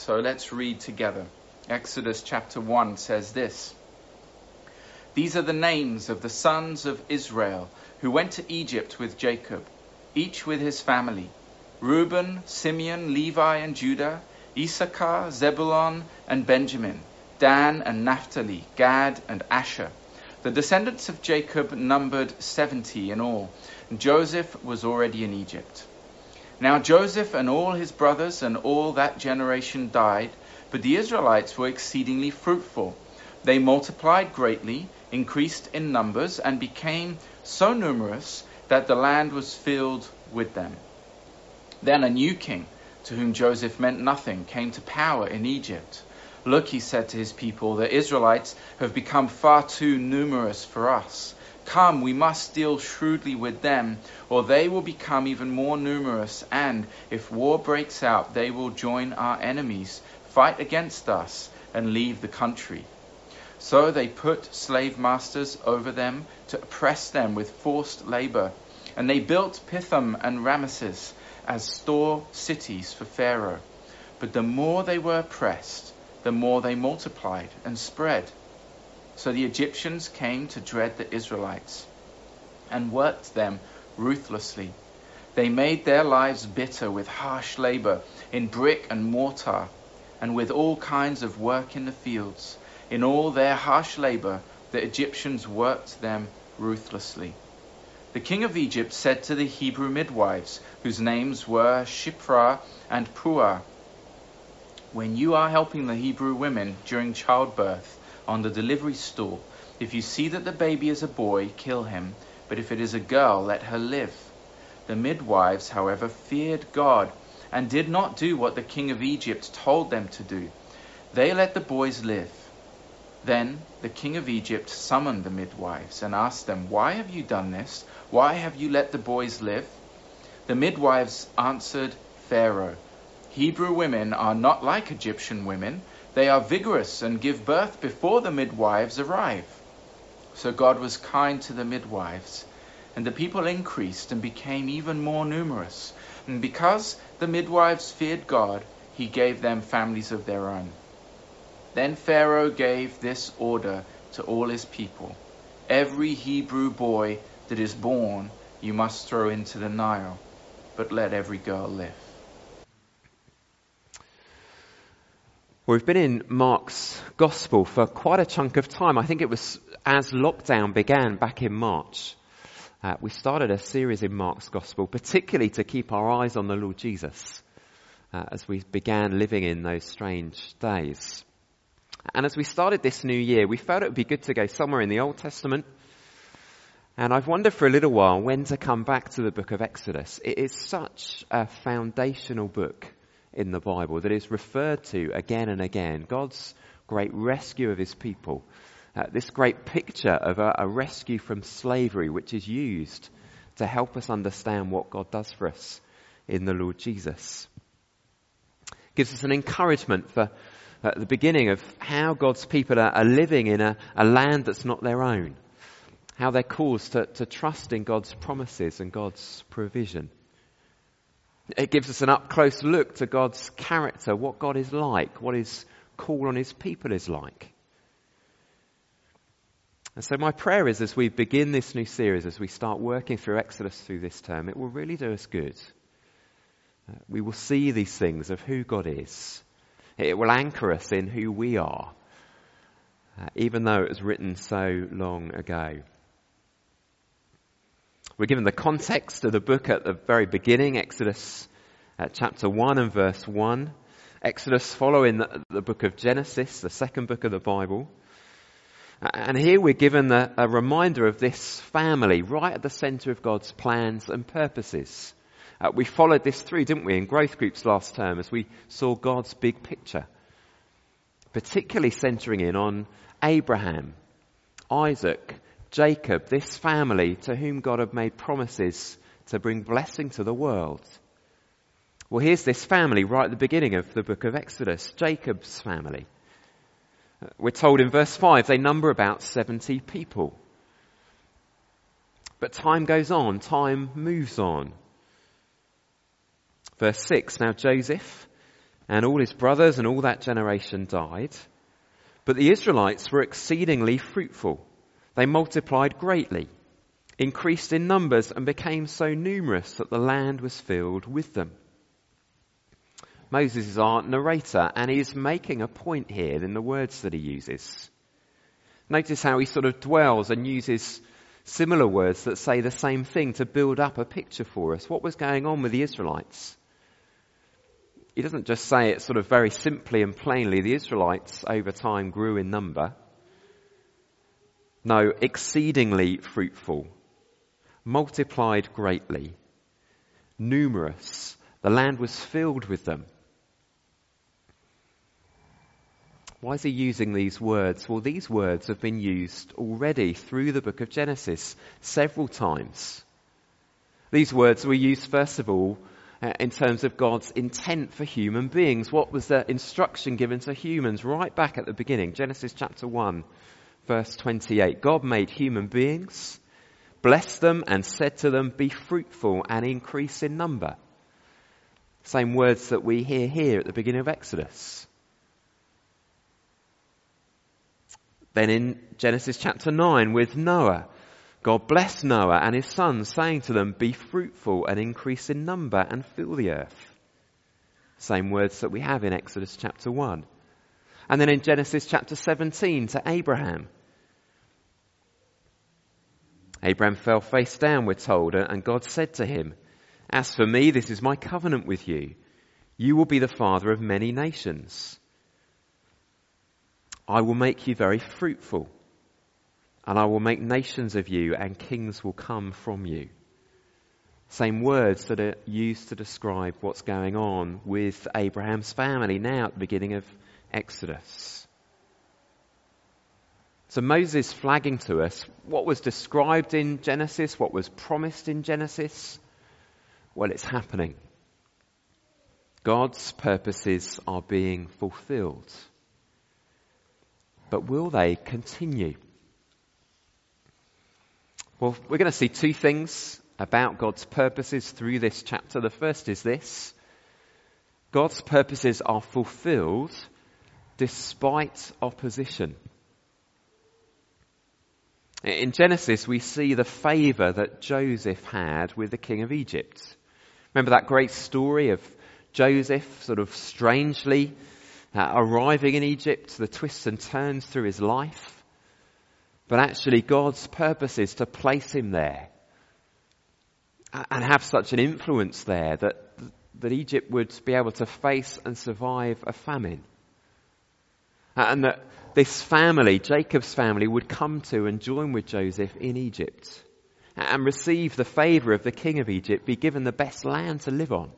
So let's read together. Exodus chapter 1 says this. These are the names of the sons of Israel who went to Egypt with Jacob, each with his family: Reuben, Simeon, Levi and Judah, Issachar, Zebulun and Benjamin, Dan and Naphtali, Gad and Asher. The descendants of Jacob numbered 70 in all, and Joseph was already in Egypt. Now Joseph and all his brothers and all that generation died, but the Israelites were exceedingly fruitful. They multiplied greatly, increased in numbers, and became so numerous that the land was filled with them. Then a new king, to whom Joseph meant nothing, came to power in Egypt. Look, he said to his people, the Israelites have become far too numerous for us. Come, we must deal shrewdly with them, or they will become even more numerous, and if war breaks out, they will join our enemies, fight against us, and leave the country. So they put slave masters over them to oppress them with forced labor, and they built Pithom and Ramesses as store cities for Pharaoh. But the more they were oppressed, the more they multiplied and spread. So the Egyptians came to dread the Israelites and worked them ruthlessly. They made their lives bitter with harsh labor in brick and mortar and with all kinds of work in the fields. In all their harsh labor, the Egyptians worked them ruthlessly. The king of Egypt said to the Hebrew midwives, whose names were Shiphrah and Puah, when you are helping the Hebrew women during childbirth on the delivery stool, if you see that the baby is a boy, kill him, but if it is a girl, let her live. The midwives, however, feared God and did not do what the king of Egypt told them to do. They let the boys live. Then the king of Egypt summoned the midwives and asked them, why have you done this? Why have you let the boys live? The midwives answered Pharaoh, Hebrew women are not like Egyptian women. They are vigorous and give birth before the midwives arrive. So God was kind to the midwives, and the people increased and became even more numerous. And because the midwives feared God, he gave them families of their own. Then Pharaoh gave this order to all his people: every Hebrew boy that is born you must throw into the Nile, but let every girl live. We've been in Mark's Gospel for quite a chunk of time. I think it was as lockdown began back in March. We started a series in Mark's Gospel, particularly to keep our eyes on the Lord Jesus as we began living in those strange days. And as we started this new year, we felt it would be good to go somewhere in the Old Testament. And I've wondered for a little while when to come back to the book of Exodus. It is such a foundational book in the Bible that is referred to again and again. God's great rescue of his people. This great picture of a rescue from slavery, which is used to help us understand what God does for us in the Lord Jesus. Gives us an encouragement for at the beginning of how God's people are living in a land that's not their own. How they're called to trust in God's promises and God's provision. It gives us an up-close look to God's character, what God is like, what his call on his people is like. And so my prayer is, as we begin this new series, as we start working through Exodus through this term, it will really do us good. We will see these things of who God is. It will anchor us in who we are, even though it was written so long ago. We're given the context of the book at the very beginning, Exodus chapter 1 and verse 1. Exodus following the book of Genesis, the second book of the Bible. And here we're given a reminder of this family right at the centre of God's plans and purposes. We followed this through, didn't we, in growth groups last term as we saw God's big picture. Particularly centering in on Abraham, Isaac, Jacob, this family to whom God had made promises to bring blessing to the world. Well, here's this family right at the beginning of the book of Exodus, Jacob's family. We're told in verse 5 they number about 70 people. But time goes on, time moves on. Verse 6, now Joseph and all his brothers and all that generation died. But the Israelites were exceedingly fruitful. They multiplied greatly, increased in numbers, and became so numerous that the land was filled with them. Moses is our narrator, and he's making a point here in the words that he uses. Notice how he sort of dwells and uses similar words that say the same thing to build up a picture for us. What was going on with the Israelites? He doesn't just say it sort of very simply and plainly. The Israelites over time grew in number. No, exceedingly fruitful, multiplied greatly, numerous. The land was filled with them. Why is he using these words? Well, these words have been used already through the book of Genesis several times. These words were used, first of all, in terms of God's intent for human beings. What was the instruction given to humans right back at the beginning? Genesis chapter 1, verse 28. God made human beings, blessed them, and said to them, "Be fruitful and increase in number." Same words that we hear here at the beginning of Exodus. Then in Genesis chapter 9 with Noah, God blessed Noah and his sons, saying to them, "Be fruitful and increase in number and fill the earth." Same words that we have in Exodus chapter 1. And then in Genesis chapter 17 to Abraham. Abraham fell face down, we're told, and God said to him, "As for me, this is my covenant with you. You will be the father of many nations. I will make you very fruitful, and I will make nations of you, and kings will come from you." Same words that are used to describe what's going on with Abraham's family now at the beginning of Exodus. So Moses flagging to us what was described in Genesis, what was promised in Genesis. Well, it's happening. God's purposes are being fulfilled. But will they continue? Well, we're going to see two things about God's purposes through this chapter. The first is this: God's purposes are fulfilled despite opposition. In Genesis, we see the favour that Joseph had with the king of Egypt. Remember that great story of Joseph sort of strangely arriving in Egypt, the twists and turns through his life. But actually God's purpose is to place him there and have such an influence there that Egypt would be able to face and survive a famine. And that this family, Jacob's family, would come to and join with Joseph in Egypt and receive the favour of the king of Egypt, be given the best land to live on.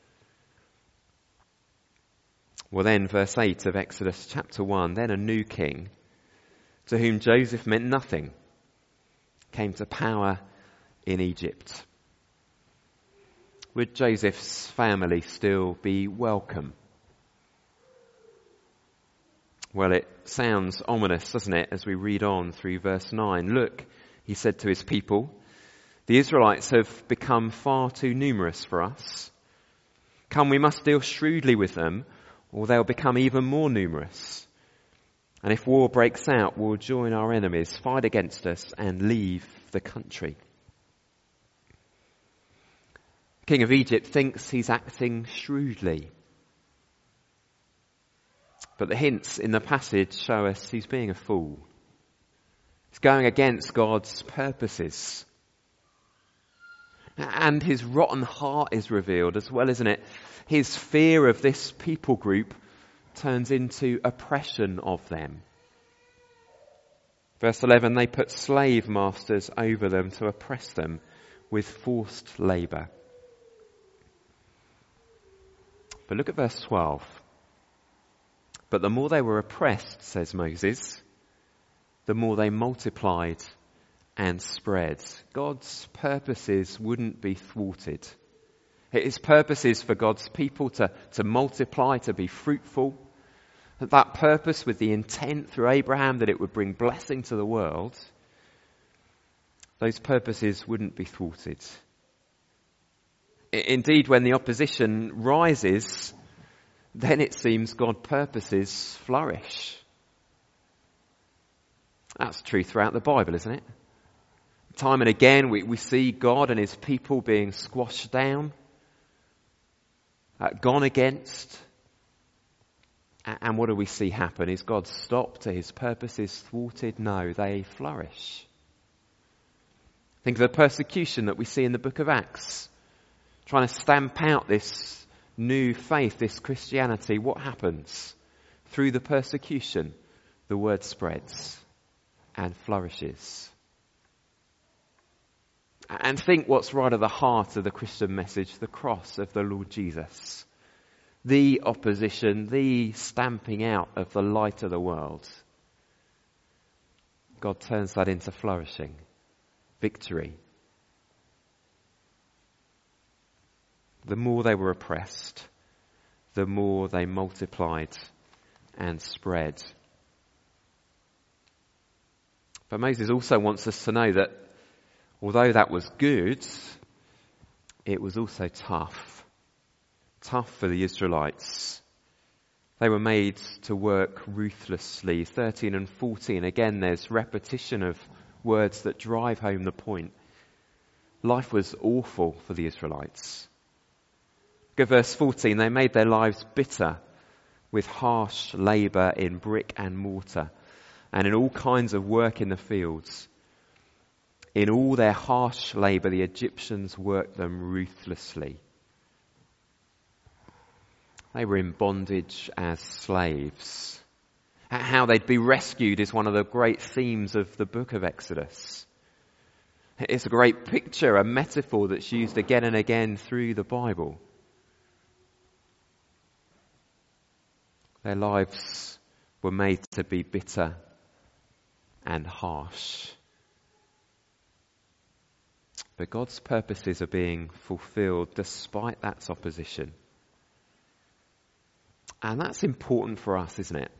Well then, verse 8 of Exodus chapter 1, then a new king, to whom Joseph meant nothing, came to power in Egypt. Would Joseph's family still be welcome? Well, it sounds ominous, doesn't it, as we read on through verse 9. "Look," he said to his people, "the Israelites have become far too numerous for us. Come, we must deal shrewdly with them, or they'll become even more numerous. And if war breaks out, we'll join our enemies, fight against us, and leave the country." The king of Egypt thinks he's acting shrewdly. But the hints in the passage show us he's being a fool. He's going against God's purposes. And his rotten heart is revealed as well, isn't it? His fear of this people group turns into oppression of them. Verse 11, they put slave masters over them to oppress them with forced labour. But look at verse 12. But the more they were oppressed, says Moses, the more they multiplied and spread. God's purposes wouldn't be thwarted. His purpose is for God's people to multiply, to be fruitful. That purpose with the intent through Abraham that it would bring blessing to the world, those purposes wouldn't be thwarted. Indeed, when the opposition rises, then it seems God's purposes flourish. That's true throughout the Bible, isn't it? Time and again we see God and his people being squashed down, gone against. And what do we see happen? Is God stopped? Are his purposes thwarted? No, they flourish. Think of the persecution that we see in the book of Acts. Trying to stamp out this new faith, this Christianity. What happens? Through the persecution, the word spreads and flourishes. And think what's right at the heart of the Christian message, the cross of the Lord Jesus. The opposition, the stamping out of the light of the world. God turns that into flourishing, victory. The more they were oppressed, the more they multiplied and spread. But Moses also wants us to know that although that was good, it was also tough. Tough for the Israelites. They were made to work ruthlessly. 13 and 14, again there's repetition of words that drive home the point. Life was awful for the Israelites. Go verse 14, they made their lives bitter with harsh labour in brick and mortar and in all kinds of work in the fields. In all their harsh labour the Egyptians worked them ruthlessly. They were in bondage as slaves. How they'd be rescued is one of the great themes of the book of Exodus. It's a great picture, a metaphor that's used again and again through the Bible. Their lives were made to be bitter and harsh. But God's purposes are being fulfilled despite that opposition. And that's important for us, isn't it?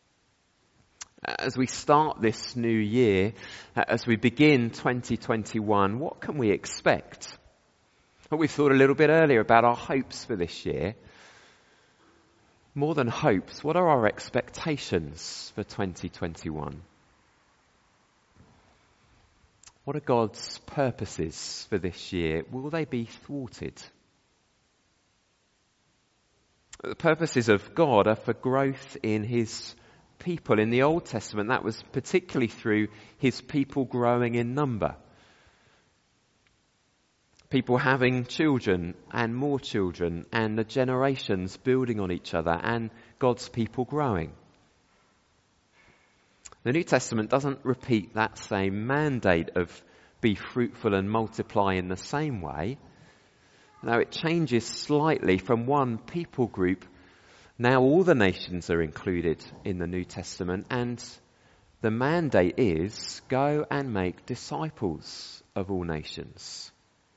As we start this new year, as we begin 2021, what can we expect? Well, we thought a little bit earlier about our hopes for this year. More than hopes, what are our expectations for 2021? What are God's purposes for this year? Will they be thwarted? The purposes of God are for growth in his people. In the Old Testament, that was particularly through his people growing in number. People having children and more children, and the generations building on each other, and God's people growing. The New Testament doesn't repeat that same mandate of be fruitful and multiply in the same way. Now it changes slightly from one people group. Now all the nations are included in the New Testament, and the mandate is go and make disciples of all nations.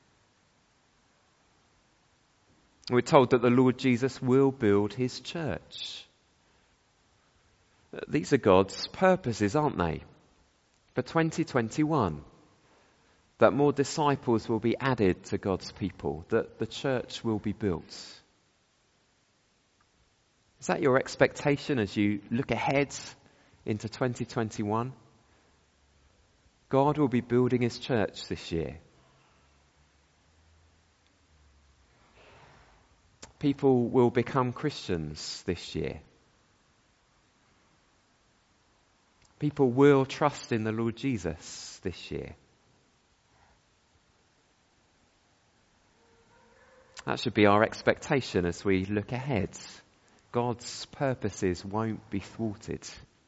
We're told that the Lord Jesus will build his church. These are God's purposes, aren't they? For 2021. That more disciples will be added to God's people, that the church will be built. Is that your expectation as you look ahead into 2021? God will be building his church this year. People will become Christians this year. People will trust in the Lord Jesus this year. That should be our expectation as we look ahead. God's purposes won't be thwarted.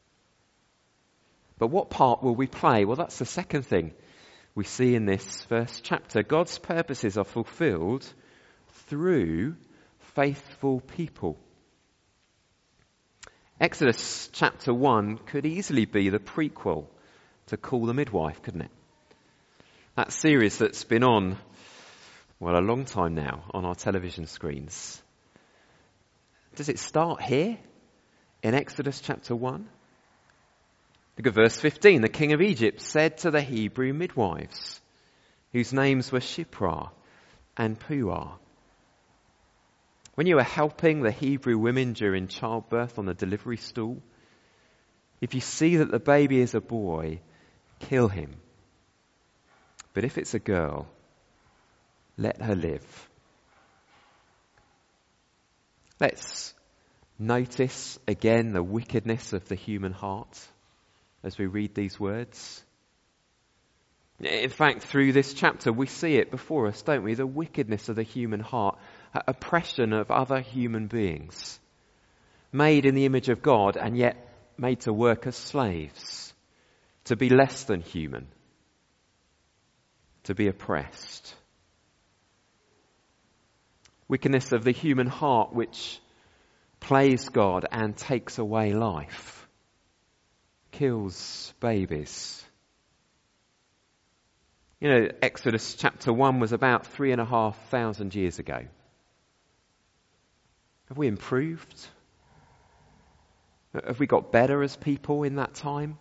But what part will we play? Well, that's the second thing we see in this first chapter. God's purposes are fulfilled through faithful people. Exodus chapter 1 could easily be the prequel to Call the Midwife, couldn't it? That series that's been on, well, a long time now on our television screens. Does it start here in Exodus chapter 1? Look at verse 15. The king of Egypt said to the Hebrew midwives, whose names were Shiphrah and Puah. When you are helping the Hebrew women during childbirth on the delivery stool, if you see that the baby is a boy, kill him. But if it's a girl, let her live. Let's notice again the wickedness of the human heart as we read these words. In fact, through this chapter, we see it before us, don't we? The wickedness of the human heart, oppression of other human beings, made in the image of God and yet made to work as slaves, to be less than human, to be oppressed. Wickedness of the human heart which plays God and takes away life, kills babies. You know, Exodus chapter 1 was about 3,500 years ago. Have we improved? Have we got better as people in that time?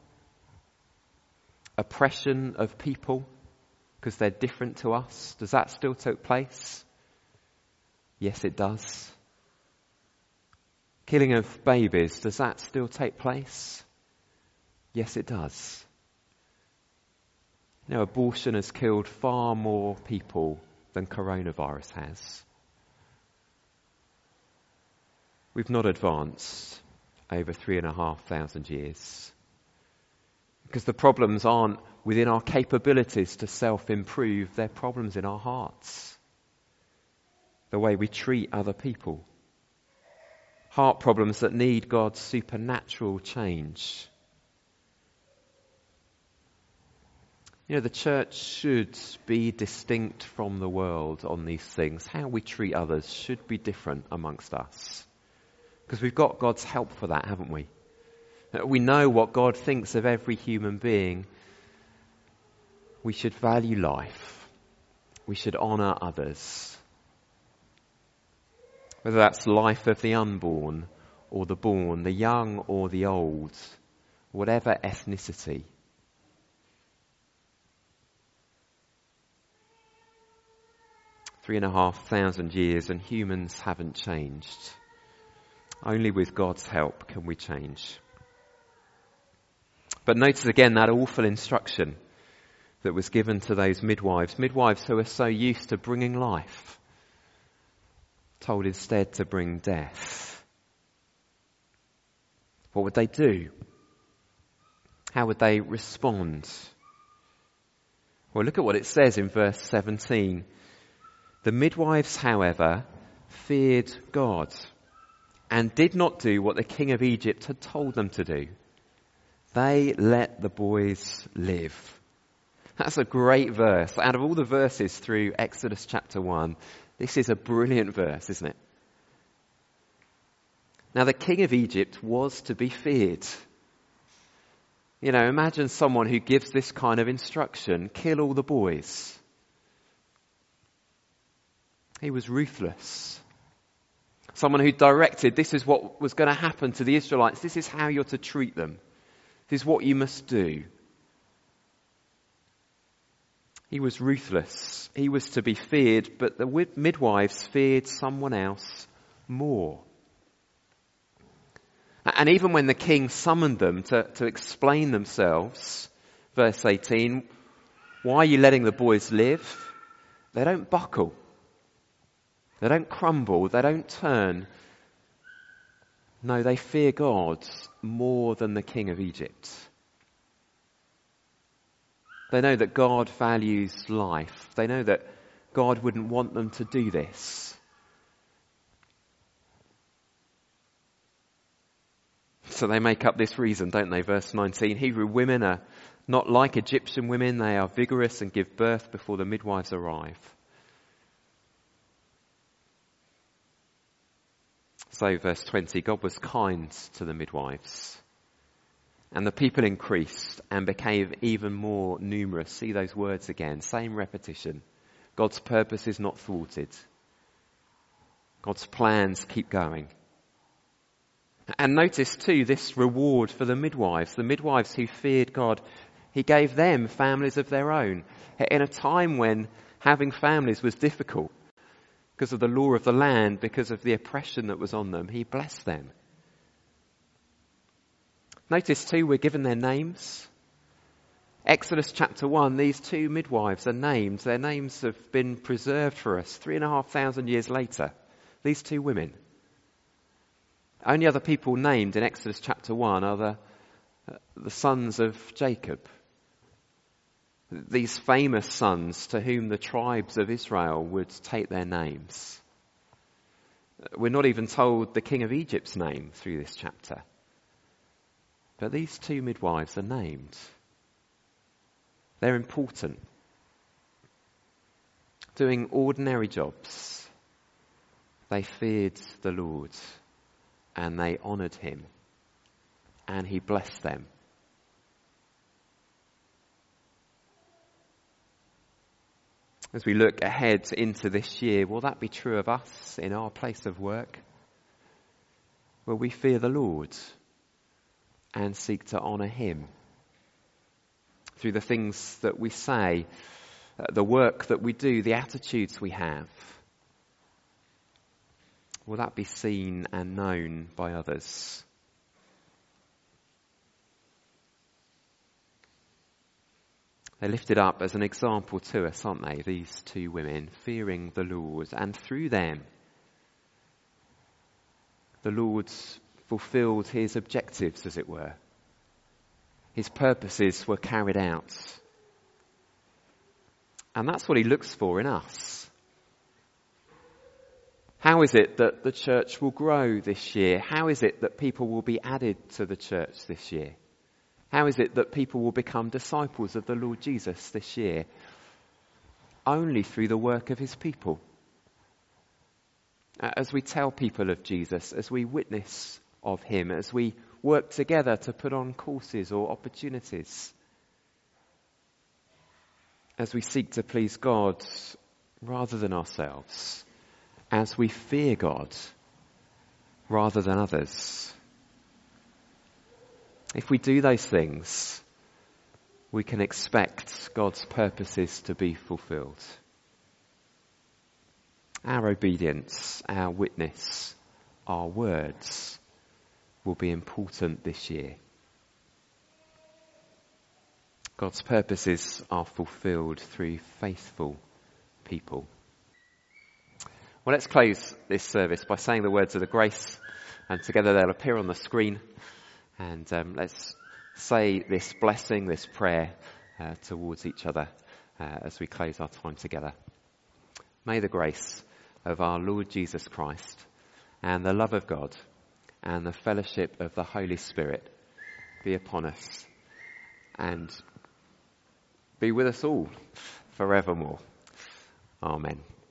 Oppression of people because they're different to us, does that still take place? Yes, it does. Killing of babies, does that still take place? Yes, it does. You know, abortion has killed far more people than coronavirus has. We've not advanced over 3,500 years. Because the problems aren't within our capabilities to self-improve, they're problems in our hearts. The way we treat other people. Heart problems that need God's supernatural change. You know, the church should be distinct from the world on these things. How we treat others should be different amongst us. Because we've got God's help for that, haven't we? We know what God thinks of every human being. We should value life. We should honour others. Whether that's life of the unborn or the born, the young or the old, whatever ethnicity. Three 3,500 years and humans haven't changed. Only with God's help can we change. But notice again that awful instruction that was given to those midwives who are so used to bringing life, told instead to bring death. What would they do? How would they respond? Well, look at what it says in verse 17. The midwives, however, feared God and did not do what the king of Egypt had told them to do. They let the boys live. That's a great verse. Out of all the verses through Exodus chapter 1, this is a brilliant verse, isn't it? Now, the king of Egypt was to be feared. You know, imagine someone who gives this kind of instruction, kill all the boys. He was ruthless. Someone who directed, this is what was going to happen to the Israelites. This is how you're to treat them. This is what you must do. He was ruthless. He was to be feared, but the midwives feared someone else more. And even when the king summoned them to explain themselves, verse 18, why are you letting the boys live? They don't buckle. They don't crumble. They don't turn. No, they fear God more than the king of Egypt. They know that God values life. They know that God wouldn't want them to do this. So they make up this reason, don't they? Verse 19, Hebrew women are not like Egyptian women. They are vigorous and give birth before the midwives arrive. So verse 20, God was kind to the midwives. And the people increased and became even more numerous. See those words again, same repetition. God's purpose is not thwarted. God's plans keep going. And notice too this reward for the midwives who feared God. He gave them families of their own in a time when having families was difficult. because of the law of the land, because of the oppression that was on them. He blessed them. Notice too, we're given their names. Exodus chapter 1, these two midwives are named. Their names have been preserved for us 3,500 years later. These two women. Only other people named in Exodus chapter 1 are the sons of Jacob. These famous sons to whom the tribes of Israel would take their names. We're not even told the king of Egypt's name through this chapter. But these two midwives are named. They're important. Doing ordinary jobs. They feared the Lord and they honoured him and he blessed them. As we look ahead into this year, will that be true of us in our place of work? Will we fear the Lord and seek to honour him through the things that we say, the work that we do, the attitudes we have? Will that be seen and known by others? They're lifted up as an example to us, aren't they? These two women, fearing the Lord. And through them, the Lord fulfilled his objectives, as it were. His purposes were carried out. And that's what he looks for in us. How is it that the church will grow this year? How is it that people will be added to the church this year? How is it that people will become disciples of the Lord Jesus this year? Only through the work of his people. As we tell people of Jesus, as we witness of him, as we work together to put on courses or opportunities, as we seek to please God rather than ourselves, as we fear God rather than others. If we do those things, we can expect God's purposes to be fulfilled. Our obedience, our witness, our words will be important this year. God's purposes are fulfilled through faithful people. Well, let's close this service by saying the words of the grace, and together they'll appear on the screen. And let's say this blessing, this prayer towards each other as we close our time together. May the grace of our Lord Jesus Christ and the love of God and the fellowship of the Holy Spirit be upon us and be with us all forevermore. Amen.